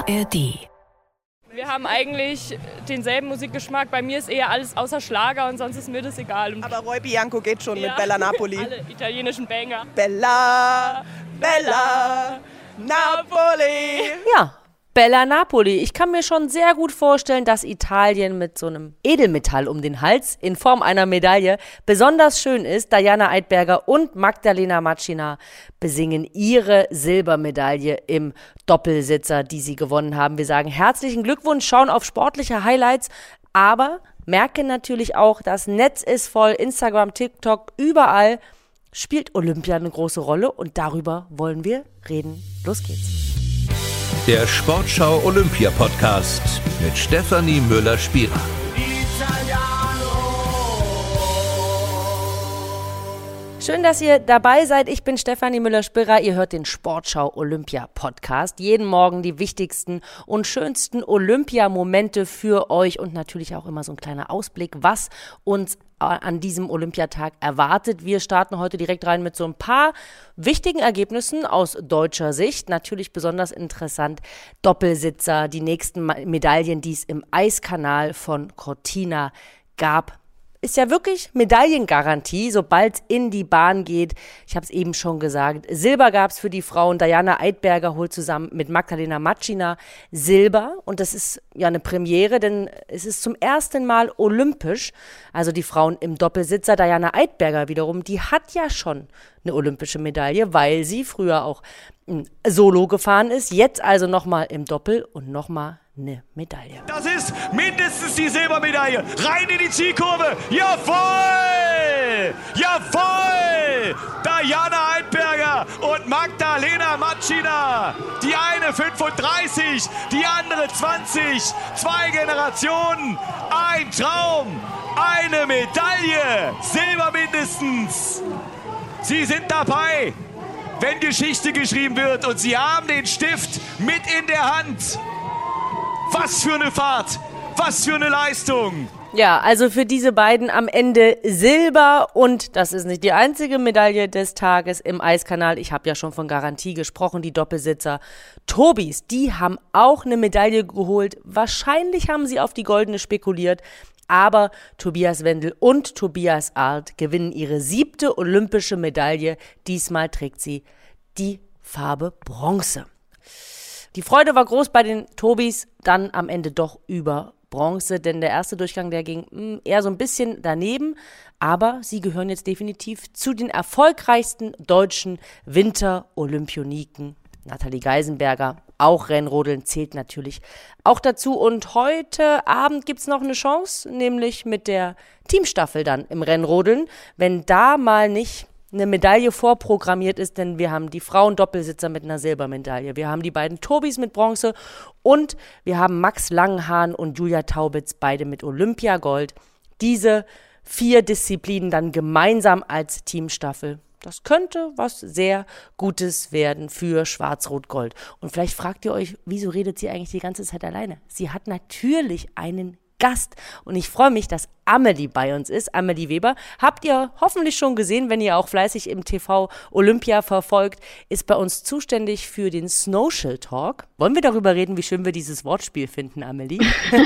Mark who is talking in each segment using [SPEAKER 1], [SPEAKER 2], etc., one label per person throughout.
[SPEAKER 1] ARD.
[SPEAKER 2] Wir haben eigentlich denselben Musikgeschmack. Bei mir ist eher alles außer Schlager und sonst ist mir das egal.
[SPEAKER 3] Aber Roy Bianco geht schon mit Bella Napoli.
[SPEAKER 2] Alle italienischen Banger.
[SPEAKER 3] Bella, Bella, Napoli.
[SPEAKER 4] Ja, Bella Napoli. Ich kann mir schon sehr gut vorstellen, dass Italien mit so einem Edelmetall um den Hals in Form einer Medaille besonders schön ist. Diana Eidberger und Magdalena Matschina besingen ihre Silbermedaille im Doppelsitzer, die sie gewonnen haben. Wir sagen herzlichen Glückwunsch, schauen auf sportliche Highlights, aber merken natürlich auch, das Netz ist voll, Instagram, TikTok, überall spielt Olympia eine große Rolle und darüber wollen wir reden. Los geht's.
[SPEAKER 5] Der Sportschau Olympia Podcast mit Stefanie Müller-Spierer.
[SPEAKER 4] Schön, dass ihr dabei seid. Ich bin Stefanie Müller-Spierer. Ihr hört den Sportschau Olympia Podcast. Jeden Morgen die wichtigsten und schönsten Olympia-Momente für euch und natürlich auch immer so ein kleiner Ausblick, was uns an diesem Olympiatag erwartet. Wir starten heute direkt rein mit so ein paar wichtigen Ergebnissen aus deutscher Sicht. Natürlich besonders interessant Doppelsitzer, die nächsten Medaillen, die es im Eiskanal von Cortina gab. Ist ja wirklich Medaillengarantie, sobald es in die Bahn geht. Ich habe es eben schon gesagt. Silber gab es für die Frauen. Diana Eidberger holt zusammen mit Magdalena Matschina Silber. Und das ist ja eine Premiere, denn es ist zum ersten Mal olympisch. Also die Frauen im Doppelsitzer. Diana Eidberger wiederum, die hat ja schon eine olympische Medaille, weil sie früher auch Solo gefahren ist. Jetzt also nochmal im Doppel und nochmal eine Medaille.
[SPEAKER 6] Das ist mindestens die Silbermedaille. Rein in die Zielkurve. Jawohl! Jawohl! Diana Eidberger und Magdalena Matschina. Die eine 35, die andere 20. 2 Generationen. Ein Traum. Eine Medaille. Silber mindestens. Sie sind dabei, wenn Geschichte geschrieben wird. Und sie haben den Stift mit in der Hand. Was für eine Fahrt, was für eine Leistung.
[SPEAKER 4] Ja, also für diese beiden am Ende Silber und das ist nicht die einzige Medaille des Tages im Eiskanal. Ich habe ja schon von Garantie gesprochen, die Doppelsitzer Tobis, die haben auch eine Medaille geholt. Wahrscheinlich haben sie auf die goldene spekuliert, aber Tobias Wendel und Tobias Arlt gewinnen ihre 7. olympische Medaille. Diesmal trägt sie die Farbe Bronze. Die Freude war groß bei den Tobis, dann am Ende doch über Bronze, denn der erste Durchgang, der ging eher so ein bisschen daneben, aber sie gehören jetzt definitiv zu den erfolgreichsten deutschen Winter-Olympioniken. Nathalie Geisenberger, auch Rennrodeln, zählt natürlich auch dazu und heute Abend gibt's noch eine Chance, nämlich mit der Teamstaffel dann im Rennrodeln, wenn da mal nicht eine Medaille vorprogrammiert ist, denn wir haben die Frauen-Doppelsitzer mit einer Silbermedaille. Wir haben die beiden Tobis mit Bronze und wir haben Max Langenhahn und Julia Taubitz, beide mit Olympiagold. Diese 4 Disziplinen dann gemeinsam als Teamstaffel. Das könnte was sehr Gutes werden für Schwarz-Rot-Gold. Und vielleicht fragt ihr euch, wieso redet sie eigentlich die ganze Zeit alleine? Sie hat natürlich einen Gast und ich freue mich, dass Amelie bei uns ist, Amelie Weber. Habt ihr hoffentlich schon gesehen, wenn ihr auch fleißig im TV Olympia verfolgt, ist bei uns zuständig für den Snowshill Talk. Wollen wir darüber reden, wie schön wir dieses Wortspiel finden, Amelie?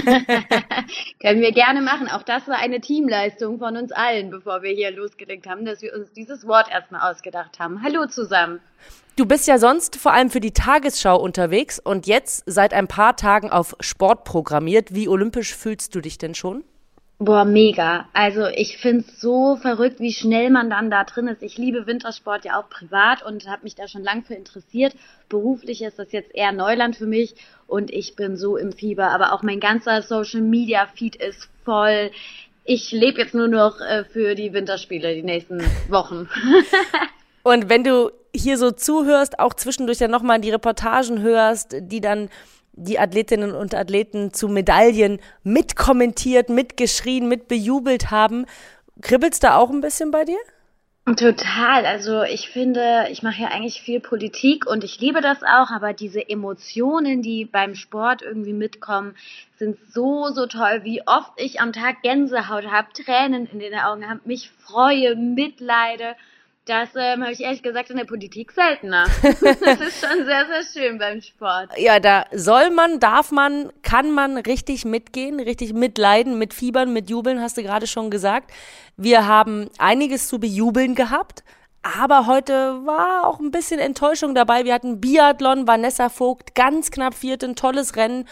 [SPEAKER 7] Können wir gerne machen. Auch das war eine Teamleistung von uns allen, bevor wir hier losgelegt haben, dass wir uns dieses Wort erstmal ausgedacht haben. Hallo zusammen.
[SPEAKER 4] Du bist ja sonst vor allem für die Tagesschau unterwegs und jetzt seit ein paar Tagen auf Sport programmiert. Wie olympisch fühlst du dich denn schon?
[SPEAKER 7] Boah, mega. Also ich find's so verrückt, wie schnell man dann da drin ist. Ich liebe Wintersport ja auch privat und habe mich da schon lang für interessiert. Beruflich ist das jetzt eher Neuland für mich und ich bin so im Fieber. Aber auch mein ganzer Social-Media-Feed ist voll. Ich lebe jetzt nur noch für die Winterspiele die nächsten Wochen.
[SPEAKER 4] Und wenn du hier so zuhörst, auch zwischendurch dann nochmal die Reportagen hörst, die dann die Athletinnen und Athleten zu Medaillen mitkommentiert, mitgeschrien, mitbejubelt haben, kribbelt's da auch ein bisschen bei dir?
[SPEAKER 7] Total. Also ich finde, ich mache ja eigentlich viel Politik und ich liebe das auch, aber diese Emotionen, die beim Sport irgendwie mitkommen, sind so, so toll, wie oft ich am Tag Gänsehaut habe, Tränen in den Augen habe, mich freue, mitleide. Das habe ich ehrlich gesagt in der Politik seltener. Das ist schon sehr, sehr schön beim Sport.
[SPEAKER 4] Ja, da soll man, darf man, kann man richtig mitgehen, richtig mitleiden, mitfiebern, mitjubeln, hast du gerade schon gesagt. Wir haben einiges zu bejubeln gehabt. Aber heute war auch ein bisschen Enttäuschung dabei. Wir hatten Biathlon, Vanessa Vogt, ganz knapp vierte, ein tolles Rennen,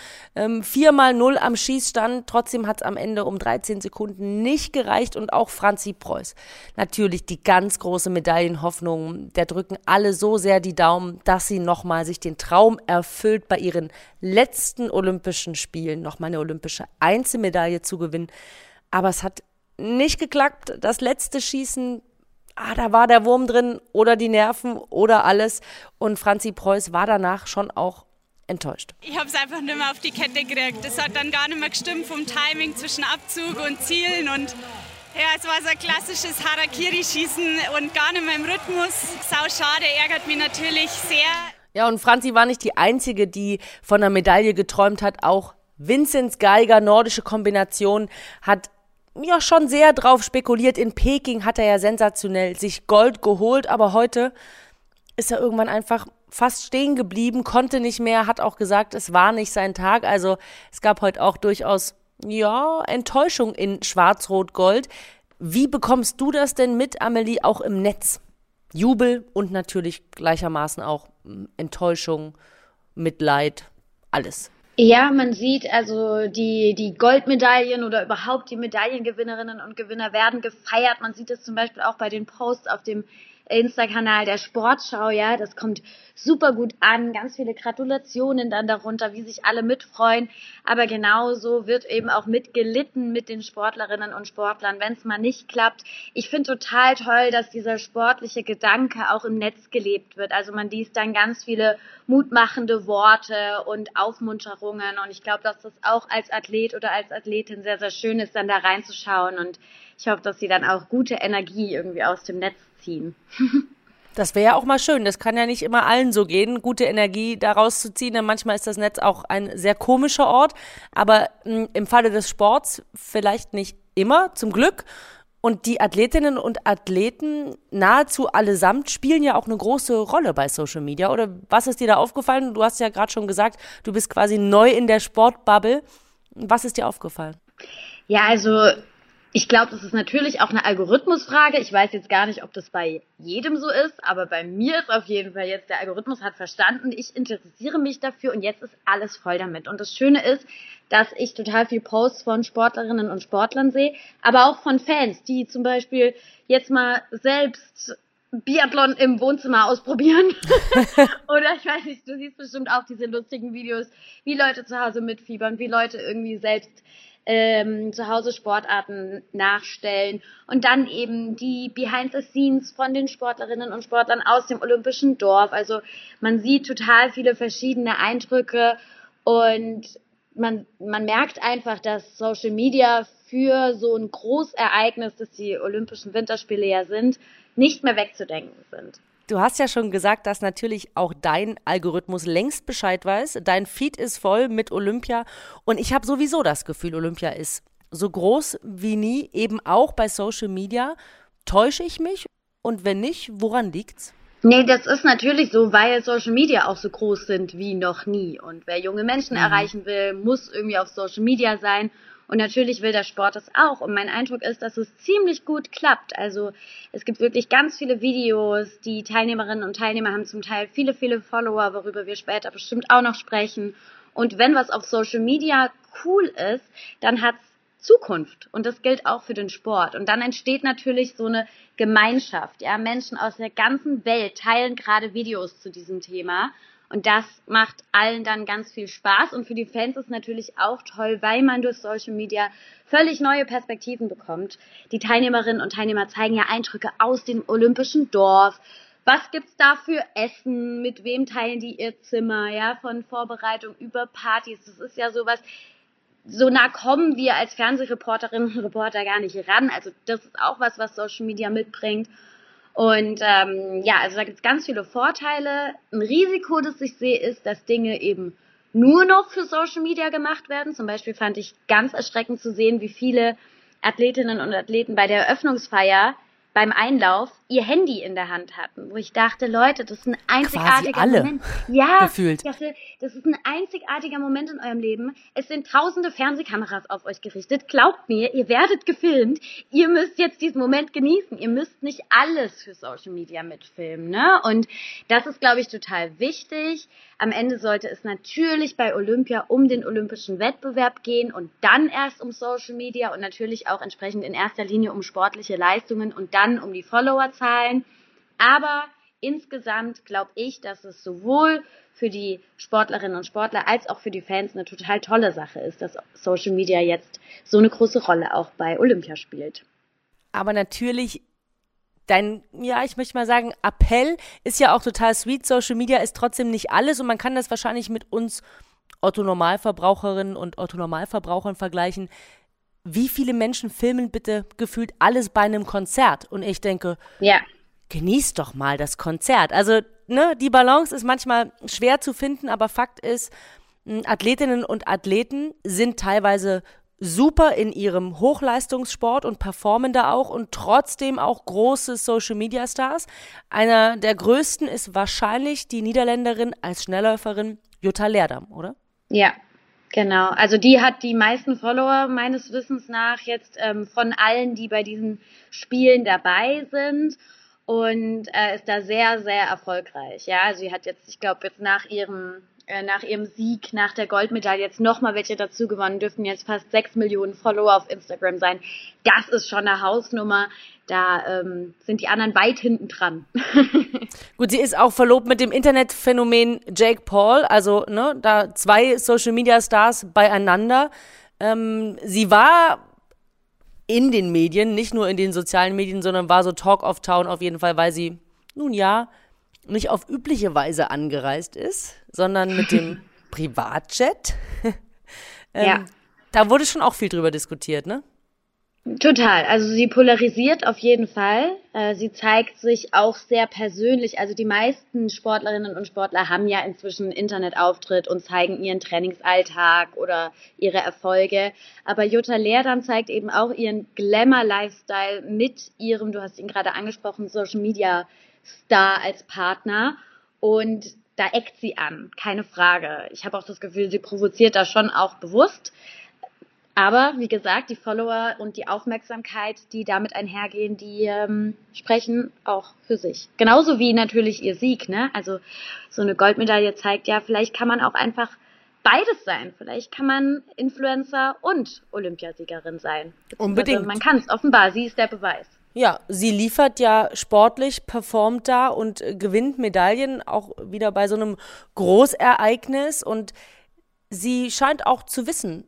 [SPEAKER 4] 4x0 am Schießstand. Trotzdem hat es am Ende um 13 Sekunden nicht gereicht. Und auch Franzi Preuß, natürlich die ganz große Medaillenhoffnung. Der drücken alle so sehr die Daumen, dass sie nochmal sich den Traum erfüllt, bei ihren letzten Olympischen Spielen nochmal eine olympische Einzelmedaille zu gewinnen. Aber es hat nicht geklappt. Das letzte Schießen, da war der Wurm drin oder die Nerven oder alles. Und Franzi Preuß war danach schon auch enttäuscht.
[SPEAKER 1] Ich habe es einfach nicht mehr auf die Kette gekriegt. Es hat dann gar nicht mehr gestimmt vom Timing zwischen Abzug und Zielen. Und ja, es war so ein klassisches Harakiri-Schießen und gar nicht mehr im Rhythmus. Sau schade, ärgert mich natürlich sehr.
[SPEAKER 4] Ja, und Franzi war nicht die Einzige, die von einer Medaille geträumt hat. Auch Vinzenz Geiger, nordische Kombination, hat ja schon sehr drauf spekuliert. In Peking hat er ja sensationell sich Gold geholt, aber heute ist er irgendwann einfach fast stehen geblieben, konnte nicht mehr, hat auch gesagt, es war nicht sein Tag. Also es gab heute auch durchaus, ja, Enttäuschung in Schwarz-Rot-Gold. Wie bekommst du das denn mit, Amelie, auch im Netz? Jubel und natürlich gleichermaßen auch Enttäuschung, Mitleid, alles.
[SPEAKER 7] Ja, man sieht also die Goldmedaillen oder überhaupt die Medaillengewinnerinnen und Gewinner werden gefeiert. Man sieht es zum Beispiel auch bei den Posts auf dem Insta-Kanal der Sportschau, ja, das kommt super gut an, ganz viele Gratulationen dann darunter, wie sich alle mitfreuen, aber genauso wird eben auch mitgelitten mit den Sportlerinnen und Sportlern, wenn es mal nicht klappt. Ich finde total toll, dass dieser sportliche Gedanke auch im Netz gelebt wird, also man liest dann ganz viele mutmachende Worte und Aufmunterungen und ich glaube, dass das auch als Athlet oder als Athletin sehr, sehr schön ist, dann da reinzuschauen und ich hoffe, dass sie dann auch gute Energie irgendwie aus dem Netz ziehen.
[SPEAKER 4] Das wäre ja auch mal schön. Das kann ja nicht immer allen so gehen, gute Energie daraus zu ziehen. Denn manchmal ist das Netz auch ein sehr komischer Ort. Aber im Falle des Sports vielleicht nicht immer, zum Glück. Und die Athletinnen und Athleten nahezu allesamt spielen ja auch eine große Rolle bei Social Media. Oder was ist dir da aufgefallen? Du hast ja gerade schon gesagt, du bist quasi neu in der Sportbubble. Was ist dir aufgefallen?
[SPEAKER 7] Ja, also ich glaube, das ist natürlich auch eine Algorithmusfrage. Ich weiß jetzt gar nicht, ob das bei jedem so ist, aber bei mir ist auf jeden Fall jetzt, der Algorithmus hat verstanden, ich interessiere mich dafür und jetzt ist alles voll damit. Und das Schöne ist, dass ich total viel Posts von Sportlerinnen und Sportlern sehe, aber auch von Fans, die zum Beispiel jetzt mal selbst Biathlon im Wohnzimmer ausprobieren. Oder ich weiß nicht, du siehst bestimmt auch diese lustigen Videos, wie Leute zu Hause mitfiebern, wie Leute irgendwie selbst zu Hause Sportarten nachstellen und dann eben die Behind the Scenes von den Sportlerinnen und Sportlern aus dem Olympischen Dorf. Also man sieht total viele verschiedene Eindrücke und man merkt einfach, dass Social Media für so ein Großereignis, das die Olympischen Winterspiele ja sind, nicht mehr wegzudenken sind.
[SPEAKER 4] Du hast ja schon gesagt, dass natürlich auch dein Algorithmus längst Bescheid weiß. Dein Feed ist voll mit Olympia und ich habe sowieso das Gefühl, Olympia ist so groß wie nie, eben auch bei Social Media. Täusche ich mich? Und wenn nicht, woran liegt's?
[SPEAKER 7] Nee, das ist natürlich so, weil Social Media auch so groß sind wie noch nie. Und wer junge Menschen erreichen will, muss irgendwie auf Social Media sein. Und natürlich will der Sport das auch. Und mein Eindruck ist, dass es ziemlich gut klappt. Also es gibt wirklich ganz viele Videos. Die Teilnehmerinnen und Teilnehmer haben zum Teil viele, viele Follower, worüber wir später bestimmt auch noch sprechen. Und wenn was auf Social Media cool ist, dann hat's Zukunft. Und das gilt auch für den Sport. Und dann entsteht natürlich so eine Gemeinschaft. Ja, Menschen aus der ganzen Welt teilen gerade Videos zu diesem Thema. Und das macht allen dann ganz viel Spaß. Und für die Fans ist natürlich auch toll, weil man durch Social Media völlig neue Perspektiven bekommt. Die Teilnehmerinnen und Teilnehmer zeigen ja Eindrücke aus dem Olympischen Dorf. Was gibt's da für Essen? Mit wem teilen die ihr Zimmer? Ja, von Vorbereitung über Partys. Das ist ja sowas, so nah kommen wir als Fernsehreporterinnen und Reporter gar nicht ran. Also das ist auch was Social Media mitbringt. Und also da gibt's ganz viele Vorteile. Ein Risiko, das ich sehe, ist, dass Dinge eben nur noch für Social Media gemacht werden. Zum Beispiel fand ich ganz erschreckend zu sehen, wie viele Athletinnen und Athleten bei der Eröffnungsfeier beim Einlauf ihr Handy in der Hand hatten, wo ich dachte, Leute, das ist ein einzigartiger
[SPEAKER 4] alle
[SPEAKER 7] Moment. Ja,
[SPEAKER 4] gefühlt.
[SPEAKER 7] das ist ein einzigartiger Moment in eurem Leben. Es sind tausende Fernsehkameras auf euch gerichtet. Glaubt mir, ihr werdet gefilmt. Ihr müsst jetzt diesen Moment genießen. Ihr müsst nicht alles für Social Media mitfilmen, ne? Und das ist, glaube ich, total wichtig. Am Ende sollte es natürlich bei Olympia um den olympischen Wettbewerb gehen und dann erst um Social Media und natürlich auch entsprechend in erster Linie um sportliche Leistungen und dann um die Followerzahlen. Aber insgesamt glaube ich, dass es sowohl für die Sportlerinnen und Sportler als auch für die Fans eine total tolle Sache ist, dass Social Media jetzt so eine große Rolle auch bei Olympia spielt.
[SPEAKER 4] Aber natürlich, ich möchte mal sagen, Appell ist ja auch total sweet. Social Media ist trotzdem nicht alles und man kann das wahrscheinlich mit uns Otto-Normalverbraucherinnen und Otto-Normalverbrauchern vergleichen. Wie viele Menschen filmen bitte gefühlt alles bei einem Konzert? Und ich denke,
[SPEAKER 7] ja,
[SPEAKER 4] genießt doch mal das Konzert. Also, die Balance ist manchmal schwer zu finden, aber Fakt ist, Athletinnen und Athleten sind teilweise super in ihrem Hochleistungssport und performen da auch und trotzdem auch große Social-Media-Stars. Einer der größten ist wahrscheinlich die Niederländerin als Schnellläuferin Jutta Leerdam, oder?
[SPEAKER 7] Ja, genau. Also die hat die meisten Follower meines Wissens nach jetzt von allen, die bei diesen Spielen dabei sind und ist da sehr, sehr erfolgreich. Ja, also sie hat jetzt, ich glaube, jetzt nach ihrem Sieg, nach der Goldmedaille jetzt nochmal welche dazu gewonnen, dürften jetzt fast 6 Millionen Follower auf Instagram sein. Das ist schon eine Hausnummer. Da sind die anderen weit hinten dran.
[SPEAKER 4] Gut, sie ist auch verlobt mit dem Internetphänomen Jake Paul, also da 2 Social-Media-Stars beieinander. Sie war in den Medien, nicht nur in den sozialen Medien, sondern war so Talk of Town auf jeden Fall, weil sie, nicht auf übliche Weise angereist ist, sondern mit dem Privatjet.
[SPEAKER 7] Ja.
[SPEAKER 4] Da wurde schon auch viel drüber diskutiert, ne?
[SPEAKER 7] Total. Also sie polarisiert auf jeden Fall. Sie zeigt sich auch sehr persönlich. Also die meisten Sportlerinnen und Sportler haben ja inzwischen einen Internetauftritt und zeigen ihren Trainingsalltag oder ihre Erfolge. Aber Jutta Leerdam zeigt eben auch ihren Glamour-Lifestyle mit ihrem, du hast ihn gerade angesprochen, Social-Media-Star als Partner. Und da eckt sie an, keine Frage. Ich habe auch das Gefühl, sie provoziert da schon auch bewusst. Aber wie gesagt, die Follower und die Aufmerksamkeit, die damit einhergehen, die sprechen auch für sich. Genauso wie natürlich ihr Sieg, ne? Also so eine Goldmedaille zeigt ja, vielleicht kann man auch einfach beides sein. Vielleicht kann man Influencer und Olympiasiegerin sein.
[SPEAKER 4] Unbedingt.
[SPEAKER 7] Also man kann es offenbar, sie ist der Beweis.
[SPEAKER 4] Ja, sie liefert ja sportlich, performt da und gewinnt Medaillen, auch wieder bei so einem Großereignis. Und sie scheint auch zu wissen,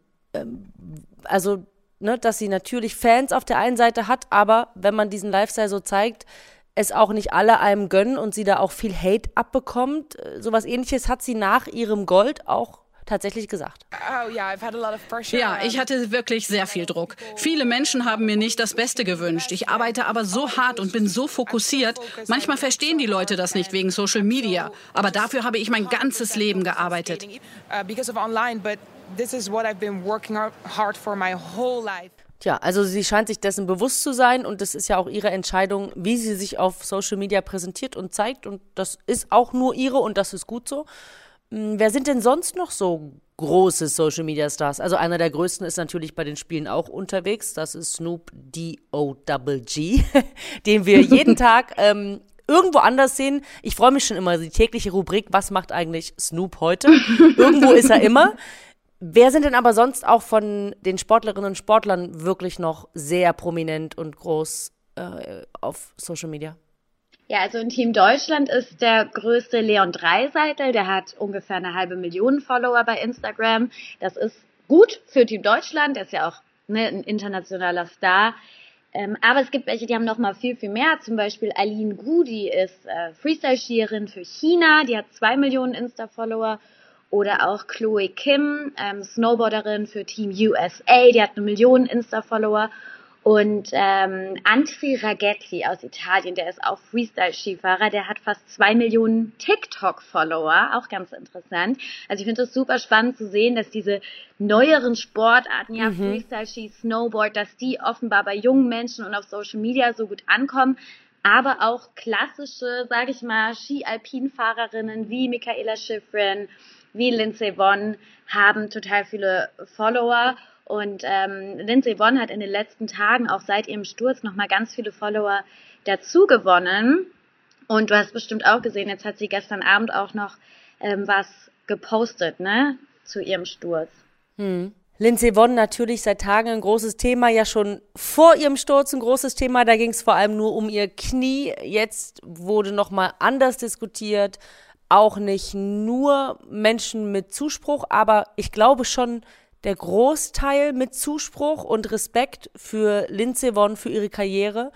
[SPEAKER 4] dass sie natürlich Fans auf der einen Seite hat, aber wenn man diesen Lifestyle so zeigt, es auch nicht alle einem gönnen und sie da auch viel Hate abbekommt. Sowas Ähnliches hat sie nach ihrem Gold auch tatsächlich gesagt.
[SPEAKER 8] Ja, ich hatte wirklich sehr viel Druck. Viele Menschen haben mir nicht das Beste gewünscht. Ich arbeite aber so hart und bin so fokussiert. Manchmal verstehen die Leute das nicht wegen Social Media. Aber dafür habe ich mein ganzes Leben gearbeitet.
[SPEAKER 4] Tja, also sie scheint sich dessen bewusst zu sein und das ist ja auch ihre Entscheidung, wie sie sich auf Social Media präsentiert und zeigt und das ist auch nur ihre und das ist gut so. Wer sind denn sonst noch so große Social-Media-Stars? Also einer der größten ist natürlich bei den Spielen auch unterwegs. Das ist Snoop D-O-G, den wir jeden Tag irgendwo anders sehen. Ich freue mich schon immer, die tägliche Rubrik, was macht eigentlich Snoop heute? Irgendwo ist er immer. Wer sind denn aber sonst auch von den Sportlerinnen und Sportlern wirklich noch sehr prominent und groß auf Social Media?
[SPEAKER 7] Ja, also in Team Deutschland ist der größte Leon Dreiseitel, der hat ungefähr 500.000 Follower bei Instagram. Das ist gut für Team Deutschland, der ist ja auch ein internationaler Star. Aber es gibt welche, die haben noch mal viel, viel mehr. Zum Beispiel Aline Gu, die ist Freestyle-Skierin für China, die hat 2 Millionen Insta-Follower. Oder auch Chloe Kim, Snowboarderin für Team USA, die hat 1 Million Insta-Follower. Und Andri Raghetti aus Italien, der ist auch Freestyle-Skifahrer, der hat fast 2 Millionen TikTok-Follower, auch ganz interessant. Also ich finde es super spannend zu sehen, dass diese neueren Sportarten, Freestyle-Ski, Snowboard, dass die offenbar bei jungen Menschen und auf Social Media so gut ankommen. Aber auch klassische, sage ich mal, Ski-Alpin-Fahrerinnen wie Mikaela Shiffrin, wie Lindsey Vonn haben total viele Follower. Und Lindsey Vonn hat in den letzten Tagen auch seit ihrem Sturz nochmal ganz viele Follower dazu gewonnen. Und du hast bestimmt auch gesehen, jetzt hat sie gestern Abend auch noch was gepostet, ne, zu ihrem Sturz.
[SPEAKER 4] Lindsey Vonn natürlich seit Tagen ein großes Thema, ja schon vor ihrem Sturz ein großes Thema. Da ging es vor allem nur um ihr Knie. Jetzt wurde nochmal anders diskutiert. Auch nicht nur Menschen mit Zuspruch, aber ich glaube schon, der Großteil mit Zuspruch und Respekt für Lindsey Vonn, für ihre Karriere,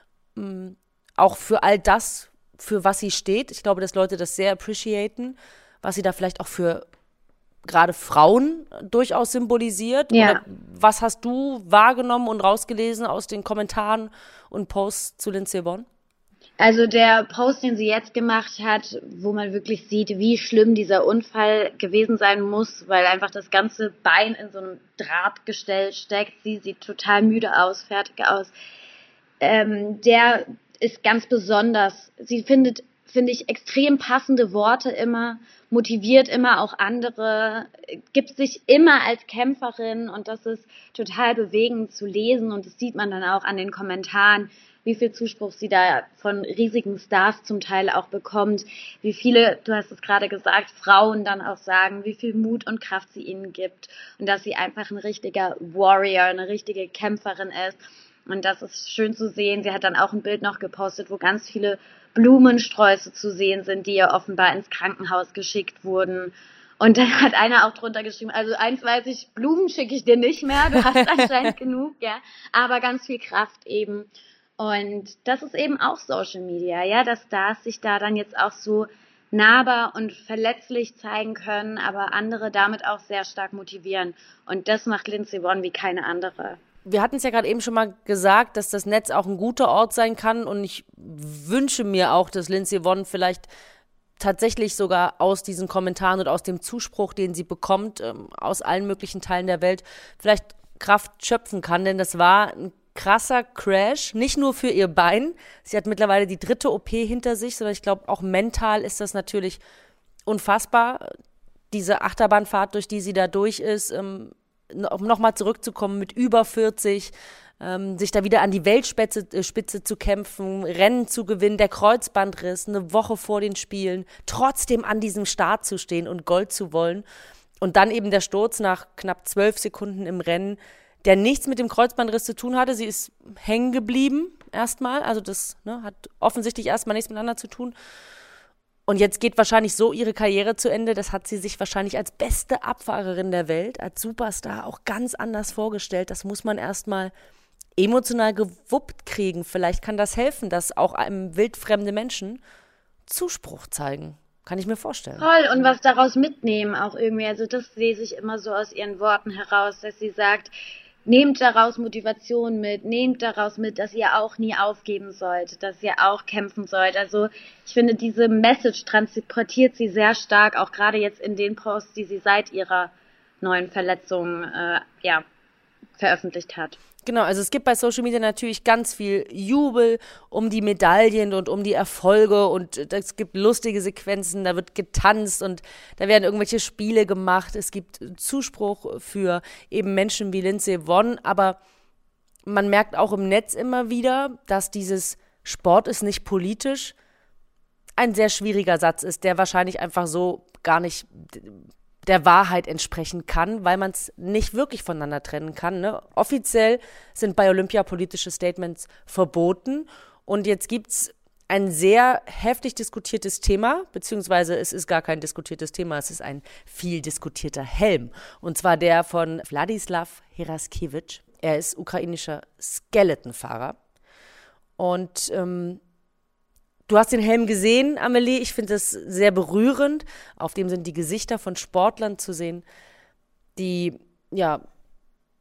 [SPEAKER 4] auch für all das, für was sie steht. Ich glaube, dass Leute das sehr appreciaten, was sie da vielleicht auch für gerade Frauen durchaus symbolisiert.
[SPEAKER 7] Ja.
[SPEAKER 4] Oder was hast du wahrgenommen und rausgelesen aus den Kommentaren und Posts zu Lindsey Vonn?
[SPEAKER 7] Also der Post, den sie jetzt gemacht hat, wo man wirklich sieht, wie schlimm dieser Unfall gewesen sein muss, weil einfach das ganze Bein in so einem Drahtgestell steckt. Sie sieht total müde aus, fertig aus. Der ist ganz besonders. Sie findet, finde ich, extrem passende Worte immer, motiviert immer auch andere, gibt sich immer als Kämpferin und das ist total bewegend zu lesen und das sieht man dann auch an den Kommentaren, wie viel Zuspruch sie da von riesigen Stars zum Teil auch bekommt, wie viele, du hast es gerade gesagt, Frauen dann auch sagen, wie viel Mut und Kraft sie ihnen gibt und dass sie einfach ein richtiger Warrior, eine richtige Kämpferin ist. Und das ist schön zu sehen. Sie hat dann auch ein Bild noch gepostet, wo ganz viele Blumensträuße zu sehen sind, die ihr offenbar ins Krankenhaus geschickt wurden. Und dann hat einer auch drunter geschrieben, also eins weiß ich, Blumen schicke ich dir nicht mehr, du hast anscheinend genug, ja, aber ganz viel Kraft eben. Und das ist eben auch Social Media, ja, dass Stars sich da dann jetzt auch so nahbar und verletzlich zeigen können, aber andere damit auch sehr stark motivieren. Und das macht Lindsey Vonn wie keine andere.
[SPEAKER 4] Wir hatten es ja gerade eben schon mal gesagt, dass das Netz auch ein guter Ort sein kann und ich wünsche mir auch, dass Lindsey Vonn vielleicht tatsächlich sogar aus diesen Kommentaren und aus dem Zuspruch, den sie bekommt, aus allen möglichen Teilen der Welt, vielleicht Kraft schöpfen kann, denn das war ein krasser Crash, nicht nur für ihr Bein. Sie hat mittlerweile die 3. OP hinter sich, sondern ich glaube, auch mental ist das natürlich unfassbar. Diese Achterbahnfahrt, durch die sie da durch ist, um nochmal zurückzukommen mit über 40, sich da wieder an die Weltspitze zu kämpfen, Rennen zu gewinnen, der Kreuzbandriss, eine Woche vor den Spielen, trotzdem an diesem Start zu stehen und Gold zu wollen. Und dann eben der Sturz nach knapp 12 Sekunden im Rennen, der nichts mit dem Kreuzbandriss zu tun hatte. Sie ist hängen geblieben erstmal. Also das hat offensichtlich erstmal nichts miteinander zu tun. Und jetzt geht wahrscheinlich so ihre Karriere zu Ende. Das hat sie sich wahrscheinlich als beste Abfahrerin der Welt, als Superstar auch ganz anders vorgestellt. Das muss man erstmal emotional gewuppt kriegen. Vielleicht kann das helfen, dass auch einem wildfremde Menschen Zuspruch zeigen. Kann ich mir vorstellen.
[SPEAKER 7] Toll, und was daraus mitnehmen auch irgendwie. Also das lese ich immer so aus ihren Worten heraus, dass sie sagt, nehmt daraus Motivation mit, nehmt daraus mit, dass ihr auch nie aufgeben sollt, dass ihr auch kämpfen sollt. Also ich finde, diese Message transportiert sie sehr stark, auch gerade jetzt in den Posts, die sie seit ihrer neuen Verletzung veröffentlicht hat.
[SPEAKER 4] Genau, also es gibt bei Social Media natürlich ganz viel Jubel um die Medaillen und um die Erfolge und es gibt lustige Sequenzen, da wird getanzt und da werden irgendwelche Spiele gemacht. Es gibt Zuspruch für eben Menschen wie Lindsey Vonn, aber man merkt auch im Netz immer wieder, dass dieses Sport ist nicht politisch ein sehr schwieriger Satz ist, der wahrscheinlich einfach so gar nicht der Wahrheit entsprechen kann, weil man es nicht wirklich voneinander trennen kann. Ne? Offiziell sind bei Olympia politische Statements verboten und jetzt gibt es ein sehr heftig diskutiertes Thema, beziehungsweise es ist gar kein diskutiertes Thema, es ist ein viel diskutierter Helm und zwar der von Wladislaw Heraskiewicz. Er ist ukrainischer Skeletonfahrer und du hast den Helm gesehen, Amelie. Ich finde das sehr berührend. Auf dem sind die Gesichter von Sportlern zu sehen, die ja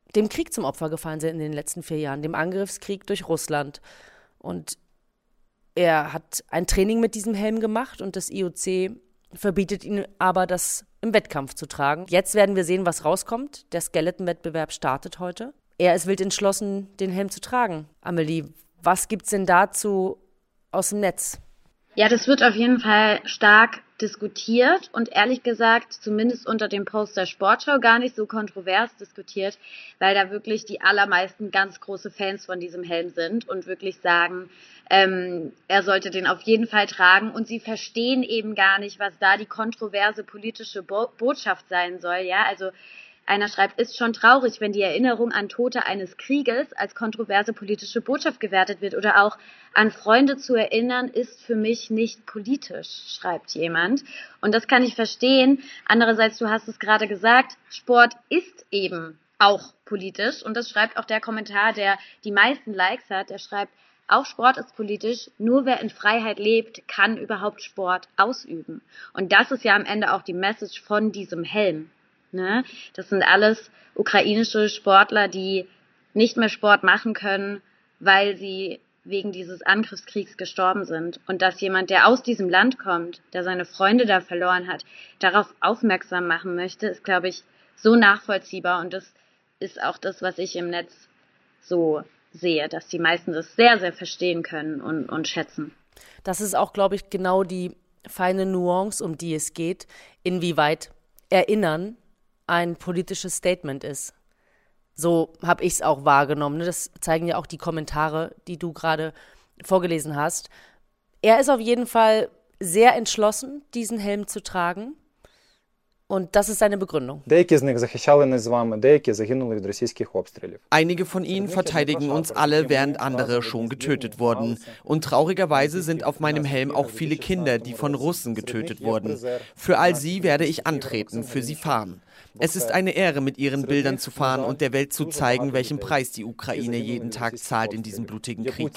[SPEAKER 4] dem Krieg zum Opfer gefallen sind in den letzten 4 Jahren, dem Angriffskrieg durch Russland. Und er hat ein Training mit diesem Helm gemacht und das IOC verbietet ihm aber, das im Wettkampf zu tragen. Jetzt werden wir sehen, was rauskommt. Der Skeleton-Wettbewerb startet heute. Er ist wild entschlossen, den Helm zu tragen. Amelie, was gibt's denn dazu aus dem Netz?
[SPEAKER 7] Ja, das wird auf jeden Fall stark diskutiert und ehrlich gesagt, zumindest unter dem Post der Sportschau, gar nicht so kontrovers diskutiert, weil da wirklich die allermeisten ganz große Fans von diesem Helm sind und wirklich sagen, er sollte den auf jeden Fall tragen, und sie verstehen eben gar nicht, was da die kontroverse politische Botschaft sein soll. Ja, also einer schreibt, ist schon traurig, wenn die Erinnerung an Tote eines Krieges als kontroverse politische Botschaft gewertet wird, oder auch an Freunde zu erinnern, ist für mich nicht politisch, schreibt jemand. Und das kann ich verstehen. Andererseits, du hast es gerade gesagt, Sport ist eben auch politisch, und das schreibt auch der Kommentar, der die meisten Likes hat, der schreibt, auch Sport ist politisch, nur wer in Freiheit lebt, kann überhaupt Sport ausüben. Und das ist ja am Ende auch die Message von diesem Helm. Ne? Das sind alles ukrainische Sportler, die nicht mehr Sport machen können, weil sie wegen dieses Angriffskriegs gestorben sind. Und dass jemand, der aus diesem Land kommt, der seine Freunde da verloren hat, darauf aufmerksam machen möchte, ist, glaube ich, so nachvollziehbar. Und das ist auch das, was ich im Netz so sehe, dass die meisten das sehr, sehr verstehen können und schätzen.
[SPEAKER 4] Das ist auch, glaube ich, genau die feine Nuance, um die es geht, inwieweit Erinnern ein politisches Statement ist. So habe ich es auch wahrgenommen. Das zeigen ja auch die Kommentare, die du gerade vorgelesen hast. Er ist auf jeden Fall sehr entschlossen, diesen Helm zu tragen. Und das ist seine Begründung.
[SPEAKER 9] Einige von ihnen verteidigen uns alle, während andere schon getötet wurden. Und traurigerweise sind auf meinem Helm auch viele Kinder, die von Russen getötet wurden. Für all sie werde ich antreten, für sie fahren. Es ist eine Ehre, mit ihren Bildern zu fahren und der Welt zu zeigen, welchen Preis die Ukraine jeden Tag zahlt in diesem blutigen Krieg.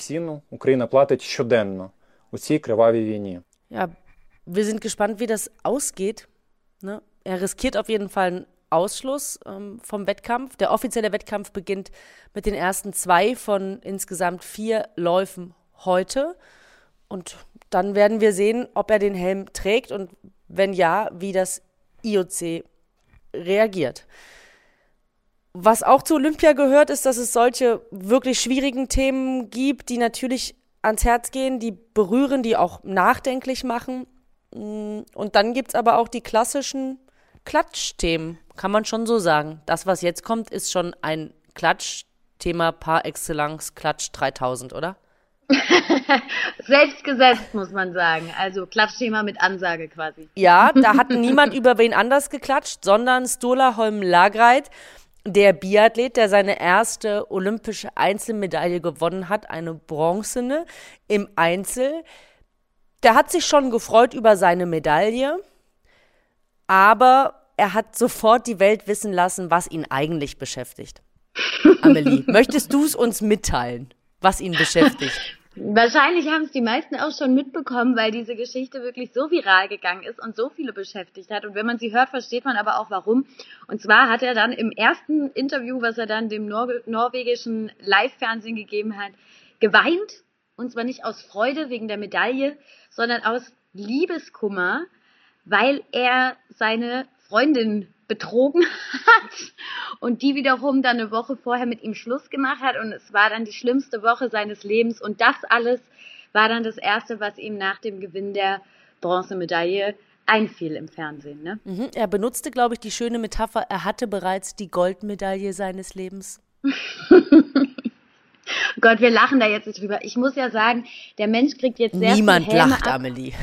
[SPEAKER 4] Ja, wir sind gespannt, wie das ausgeht. Ne? Er riskiert auf jeden Fall einen Ausschluss vom Wettkampf. Der offizielle Wettkampf beginnt mit den ersten 2 von insgesamt 4 Läufen heute. Und dann werden wir sehen, ob er den Helm trägt und wenn ja, wie das IOC reagiert. Was auch zu Olympia gehört, ist, dass es solche wirklich schwierigen Themen gibt, die natürlich ans Herz gehen, die berühren, die auch nachdenklich machen. Und dann gibt es aber auch die klassischen Klatschthemen, kann man schon so sagen. Das, was jetzt kommt, ist schon ein Klatschthema par excellence, Klatsch 3000, oder?
[SPEAKER 7] Selbst gesetzt, muss man sagen. Also Klatschthema mit Ansage quasi.
[SPEAKER 4] Ja, da hat niemand über wen anders geklatscht, sondern Sturla Holm-Lagreit, der Biathlet, der seine erste olympische Einzelmedaille gewonnen hat, eine bronzene im Einzel. Der hat sich schon gefreut über seine Medaille, aber er hat sofort die Welt wissen lassen, was ihn eigentlich beschäftigt. Amelie, möchtest du es uns mitteilen, was ihn beschäftigt?
[SPEAKER 7] Wahrscheinlich haben es die meisten auch schon mitbekommen, weil diese Geschichte wirklich so viral gegangen ist und so viele beschäftigt hat. Und wenn man sie hört, versteht man aber auch warum. Und zwar hat er dann im ersten Interview, was er dann dem norwegischen Live-Fernsehen gegeben hat, geweint. Und zwar nicht aus Freude wegen der Medaille, sondern aus Liebeskummer, weil er seine Freundin betrogen hat und die wiederum dann eine Woche vorher mit ihm Schluss gemacht hat, und es war dann die schlimmste Woche seines Lebens, und das alles war dann das Erste, was ihm nach dem Gewinn der Bronzemedaille einfiel im Fernsehen. Ne?
[SPEAKER 4] Er benutzte, glaube ich, die schöne Metapher, er hatte bereits die Goldmedaille seines Lebens.
[SPEAKER 7] Gott, wir lachen da jetzt nicht drüber. Ich muss ja sagen, der Mensch kriegt jetzt sehr
[SPEAKER 4] Niemand
[SPEAKER 7] viel Häme
[SPEAKER 4] lacht,
[SPEAKER 7] ab.
[SPEAKER 4] Amelie.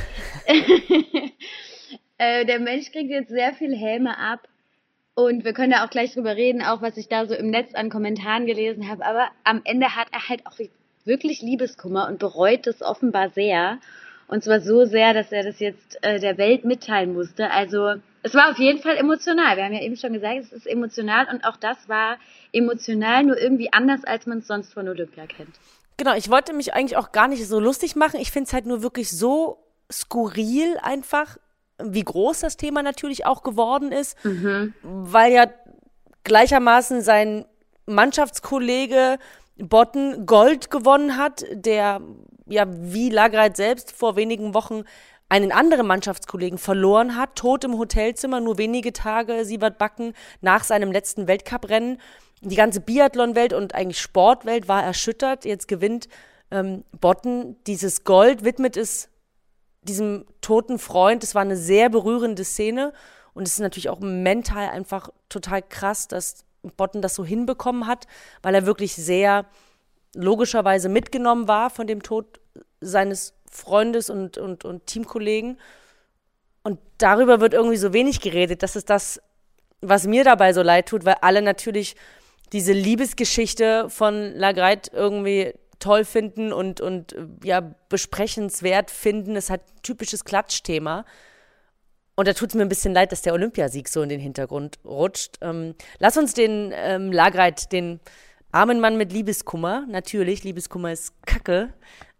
[SPEAKER 7] Der Mensch kriegt jetzt sehr viel Häme ab. Und wir können da auch gleich drüber reden, auch was ich da so im Netz an Kommentaren gelesen habe. Aber am Ende hat er halt auch wirklich Liebeskummer und bereut es offenbar sehr. Und zwar so sehr, dass er das jetzt der Welt mitteilen musste. Also es war auf jeden Fall emotional. Wir haben ja eben schon gesagt, es ist emotional. Und auch das war emotional, nur irgendwie anders, als man es sonst von Olympia kennt.
[SPEAKER 4] Genau, ich wollte mich eigentlich auch gar nicht so lustig machen. Ich finde es halt nur wirklich so skurril einfach, wie groß das Thema natürlich auch geworden ist, weil ja gleichermaßen sein Mannschaftskollege Botten Gold gewonnen hat, der ja wie Lagreit selbst vor wenigen Wochen einen anderen Mannschaftskollegen verloren hat, tot im Hotelzimmer, nur wenige Tage, Sievert Bakken, nach seinem letzten Weltcuprennen. Die ganze Biathlon-Welt und eigentlich Sportwelt war erschüttert. Jetzt gewinnt Botten dieses Gold, widmet es diesem toten Freund. Es war eine sehr berührende Szene und es ist natürlich auch mental einfach total krass, dass Botten das so hinbekommen hat, weil er wirklich sehr logischerweise mitgenommen war von dem Tod seines Freundes und Teamkollegen. Und darüber wird irgendwie so wenig geredet. Das ist das, was mir dabei so leid tut, weil alle natürlich diese Liebesgeschichte von Lagreit irgendwie toll finden und ja, besprechenswert finden. Es hat ein typisches Klatschthema. Und da tut es mir ein bisschen leid, dass der Olympiasieg so in den Hintergrund rutscht. Lass uns den Lagreit, den armen Mann mit Liebeskummer, natürlich, Liebeskummer ist Kacke,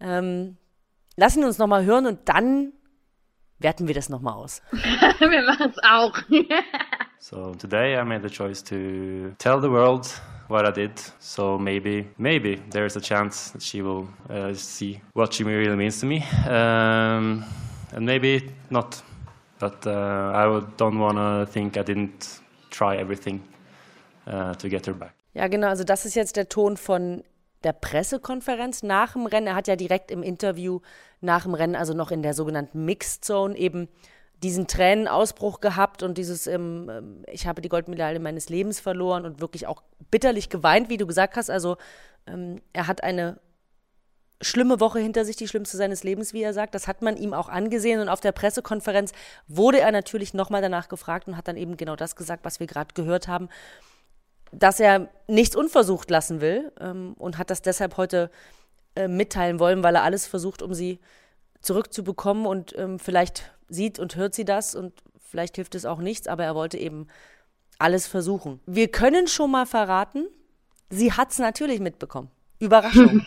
[SPEAKER 4] lassen uns nochmal hören und dann werten wir das nochmal aus.
[SPEAKER 7] Wir machen es auch.
[SPEAKER 10] So today I made the choice to tell the world what I did. So maybe there's a chance that she will see what she really means to me. And maybe not. But I don't want to think I didn't try everything to get her back.
[SPEAKER 4] Ja, genau. Also das ist jetzt der Ton von der Pressekonferenz nach dem Rennen. Er hat ja direkt im Interview nach dem Rennen, also noch in der sogenannten Mixed Zone, eben diesen Tränenausbruch gehabt und dieses, ich habe die Goldmedaille meines Lebens verloren und wirklich auch bitterlich geweint, wie du gesagt hast. Also er hat eine schlimme Woche hinter sich, die schlimmste seines Lebens, wie er sagt. Das hat man ihm auch angesehen und auf der Pressekonferenz wurde er natürlich nochmal danach gefragt und hat dann eben genau das gesagt, was wir gerade gehört haben, dass er nichts unversucht lassen will und hat das deshalb heute mitteilen wollen, weil er alles versucht, um sie zurückzubekommen und vielleicht sieht und hört sie das und vielleicht hilft es auch nichts, aber er wollte eben alles versuchen. Wir können schon mal verraten, sie hat es natürlich mitbekommen. Überraschung.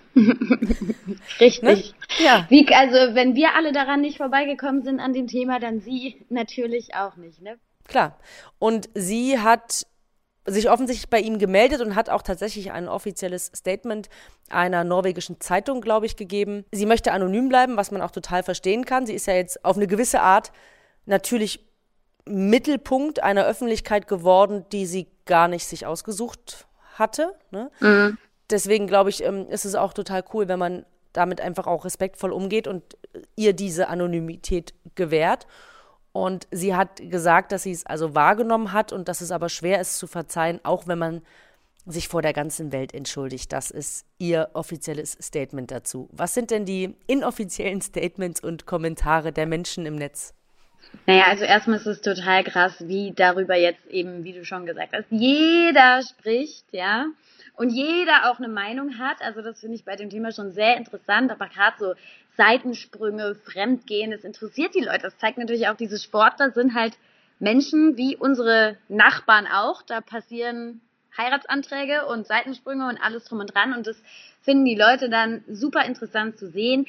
[SPEAKER 7] Richtig.
[SPEAKER 4] Ne? Ja.
[SPEAKER 7] Also wenn wir alle daran nicht vorbeigekommen sind an dem Thema, dann sie natürlich auch nicht, ne?
[SPEAKER 4] Klar. Und sie hat sich offensichtlich bei ihm gemeldet und hat auch tatsächlich ein offizielles Statement einer norwegischen Zeitung, glaube ich, gegeben. Sie möchte anonym bleiben, was man auch total verstehen kann. Sie ist ja jetzt auf eine gewisse Art natürlich Mittelpunkt einer Öffentlichkeit geworden, die sie gar nicht sich ausgesucht hatte. Ne? Mhm. Deswegen, glaube ich, ist es auch total cool, wenn man damit einfach auch respektvoll umgeht und ihr diese Anonymität gewährt. Und sie hat gesagt, dass sie es also wahrgenommen hat und dass es aber schwer ist zu verzeihen, auch wenn man sich vor der ganzen Welt entschuldigt. Das ist ihr offizielles Statement dazu. Was sind denn die inoffiziellen Statements und Kommentare der Menschen im Netz?
[SPEAKER 7] Naja, also erstmal ist es total krass, wie darüber jetzt eben, wie du schon gesagt hast, jeder spricht, ja, und jeder auch eine Meinung hat. Also das finde ich bei dem Thema schon sehr interessant, aber gerade so Seitensprünge, Fremdgehen, das interessiert die Leute. Das zeigt natürlich auch, diese Sportler sind halt Menschen wie unsere Nachbarn auch. Da passieren Heiratsanträge und Seitensprünge und alles drum und dran und das finden die Leute dann super interessant zu sehen.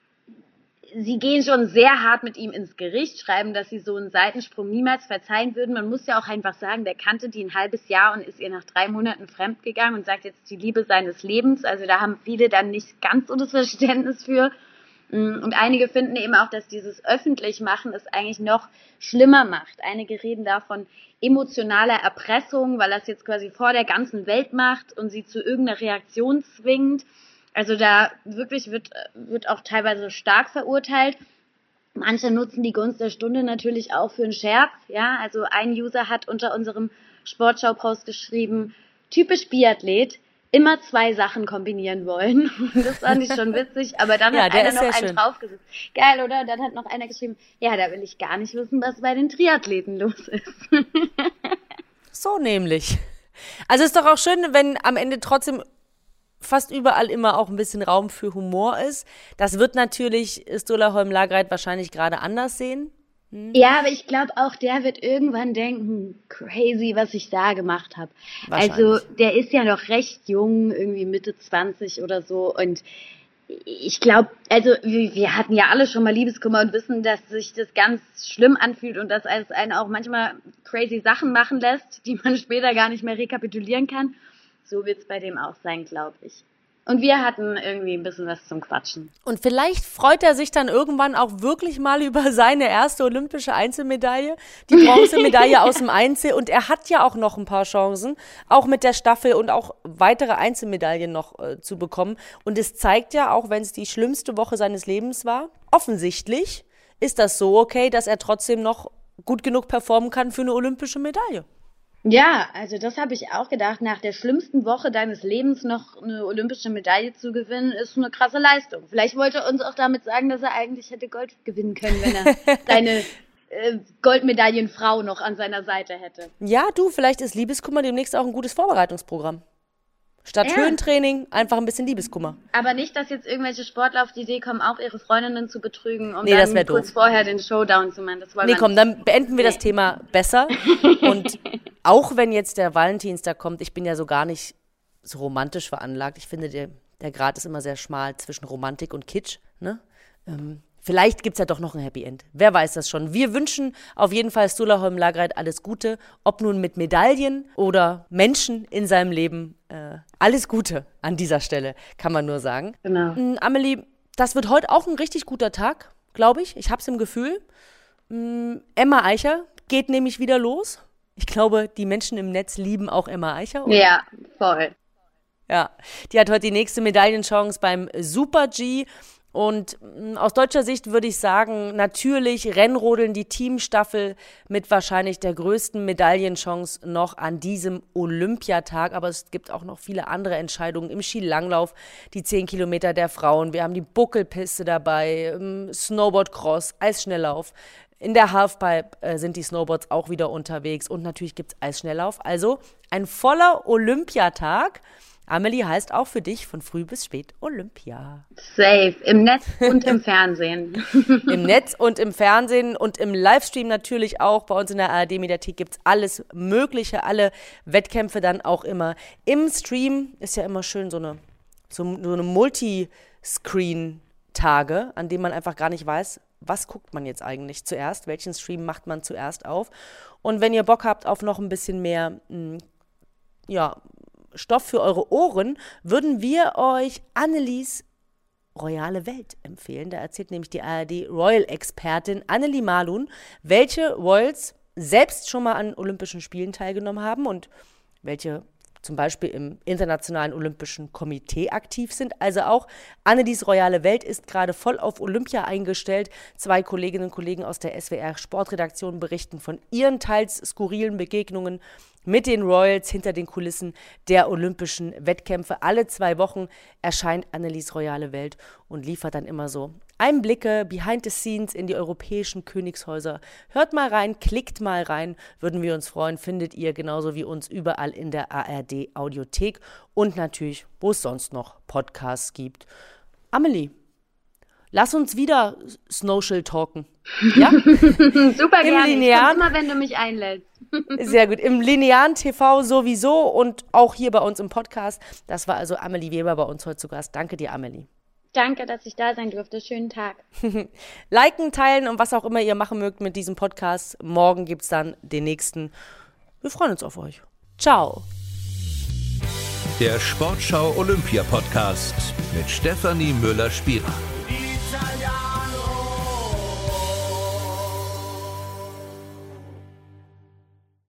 [SPEAKER 7] Sie gehen schon sehr hart mit ihm ins Gericht, schreiben, dass sie so einen Seitensprung niemals verzeihen würden. Man muss ja auch einfach sagen, der kannte die ein halbes Jahr und ist ihr nach 3 Monaten fremdgegangen und sagt jetzt die Liebe seines Lebens. Also da haben viele dann nicht ganz so das Verständnis für. Und einige finden eben auch, dass dieses Öffentlichmachen es eigentlich noch schlimmer macht. Einige reden da von emotionaler Erpressung, weil er es jetzt quasi vor der ganzen Welt macht und sie zu irgendeiner Reaktion zwingt. Also da wirklich wird auch teilweise stark verurteilt. Manche nutzen die Gunst der Stunde natürlich auch für einen Scherz. Ja, also ein User hat unter unserem Sportschau-Post geschrieben, typisch Biathlet, immer 2 Sachen kombinieren wollen. Das fand ich schon witzig, aber dann hat einer noch einen draufgesetzt. Geil, oder? Dann hat noch einer geschrieben, ja, da will ich gar nicht wissen, was bei den Triathleten los ist.
[SPEAKER 4] So nämlich. Also ist doch auch schön, wenn am Ende trotzdem fast überall immer auch ein bisschen Raum für Humor ist. Das wird natürlich Sturla Holm Lagreit wahrscheinlich gerade anders sehen.
[SPEAKER 7] Ja, aber ich glaube auch, der wird irgendwann denken, crazy, was ich da gemacht habe. Also der ist ja noch recht jung, irgendwie Mitte 20 oder so und ich glaube, also wir hatten ja alle schon mal Liebeskummer und wissen, dass sich das ganz schlimm anfühlt und dass es einen auch manchmal crazy Sachen machen lässt, die man später gar nicht mehr rekapitulieren kann. so wird es bei dem auch sein, glaube ich. Und wir hatten irgendwie ein bisschen was zum Quatschen.
[SPEAKER 4] Und vielleicht freut er sich dann irgendwann auch wirklich mal über seine erste olympische Einzelmedaille, die Bronzemedaille aus dem Einzel. Und er hat ja auch noch ein paar Chancen, auch mit der Staffel und auch weitere Einzelmedaillen noch zu bekommen. Und es zeigt ja, auch wenn es die schlimmste Woche seines Lebens war, offensichtlich ist das so okay, dass er trotzdem noch gut genug performen kann für eine olympische Medaille.
[SPEAKER 7] Ja, also das habe ich auch gedacht. Nach der schlimmsten Woche deines Lebens noch eine olympische Medaille zu gewinnen, ist eine krasse Leistung. Vielleicht wollte er uns auch damit sagen, dass er eigentlich hätte Gold gewinnen können, wenn er seine Goldmedaillenfrau noch an seiner Seite hätte.
[SPEAKER 4] Ja, du, vielleicht ist Liebeskummer demnächst auch ein gutes Vorbereitungsprogramm. Statt Höhentraining einfach ein bisschen Liebeskummer.
[SPEAKER 7] Aber nicht, dass jetzt irgendwelche Sportler auf die Idee kommen, auch ihre Freundinnen zu betrügen, um
[SPEAKER 4] dann
[SPEAKER 7] kurz vorher den Showdown zu machen. Das wollen wir nicht.
[SPEAKER 4] Dann beenden wir das Thema besser. Und auch wenn jetzt der Valentinstag kommt, ich bin ja so gar nicht so romantisch veranlagt. Ich finde, der Grad ist immer sehr schmal zwischen Romantik und Kitsch. Ne? Vielleicht gibt es ja doch noch ein Happy End. Wer weiß das schon. Wir wünschen auf jeden Fall Sturla Holm-Lagereit alles Gute. Ob nun mit Medaillen oder Menschen in seinem Leben. Alles Gute an dieser Stelle, kann man nur sagen.
[SPEAKER 7] Genau.
[SPEAKER 4] Amelie, das wird heute auch ein richtig guter Tag, glaube ich. Ich habe es im Gefühl. Emma Eicher geht nämlich wieder los. Ich glaube, die Menschen im Netz lieben auch Emma Eicher. Oder?
[SPEAKER 7] Ja, voll.
[SPEAKER 4] Ja, die hat heute die nächste Medaillenchance beim Super-G. Und aus deutscher Sicht würde ich sagen, natürlich Rennrodeln die Teamstaffel mit wahrscheinlich der größten Medaillenchance noch an diesem Olympiatag. Aber es gibt auch noch viele andere Entscheidungen im Skilanglauf, die 10 Kilometer der Frauen. Wir haben die Buckelpiste dabei, Snowboardcross, Eisschnelllauf. In der Halfpipe sind die Snowboards auch wieder unterwegs. Und natürlich gibt es Eisschnelllauf. Also ein voller Olympiatag. Amelie, heißt auch für dich von früh bis spät Olympia.
[SPEAKER 7] Safe. Im Netz und im Fernsehen.
[SPEAKER 4] Im Netz und im Fernsehen und im Livestream natürlich auch. Bei uns in der ARD-Mediathek gibt es alles Mögliche, alle Wettkämpfe dann auch immer im Stream. Ist ja immer schön so eine Multiscreen-Tage, an denen man einfach gar nicht weiß, was guckt man jetzt eigentlich zuerst, welchen Stream macht man zuerst auf. Und wenn ihr Bock habt auf noch ein bisschen mehr, Stoff für eure Ohren, würden wir euch Annelies Royale Welt empfehlen. Da erzählt nämlich die ARD-Royal-Expertin Annelie Malun, welche Royals selbst schon mal an Olympischen Spielen teilgenommen haben und welche zum Beispiel im Internationalen Olympischen Komitee aktiv sind. Also auch Annelies Royale Welt ist gerade voll auf Olympia eingestellt. 2 Kolleginnen und Kollegen aus der SWR-Sportredaktion berichten von ihren teils skurrilen Begegnungen mit den Royals hinter den Kulissen der olympischen Wettkämpfe. Alle 2 Wochen erscheint Annelies Royale Welt und liefert dann immer so Einblicke behind the scenes in die europäischen Königshäuser. Hört mal rein, klickt mal rein, würden wir uns freuen. Findet ihr genauso wie uns überall in der ARD-Audiothek und natürlich, wo es sonst noch Podcasts gibt. Amelie, lass uns wieder Snowshill talken. Ja?
[SPEAKER 7] Super gerne. Ich komme immer, wenn du mich einlädst.
[SPEAKER 4] Sehr gut. Im linearen TV sowieso und auch hier bei uns im Podcast. Das war also Amelie Weber bei uns heute zu Gast. Danke dir, Amelie.
[SPEAKER 7] Danke, dass ich da sein durfte. Schönen Tag.
[SPEAKER 4] Liken, teilen und was auch immer ihr machen mögt mit diesem Podcast. Morgen gibt es dann den nächsten. Wir freuen uns auf euch. Ciao.
[SPEAKER 5] Der Sportschau Olympia Podcast mit Stefanie Müller-Spierer.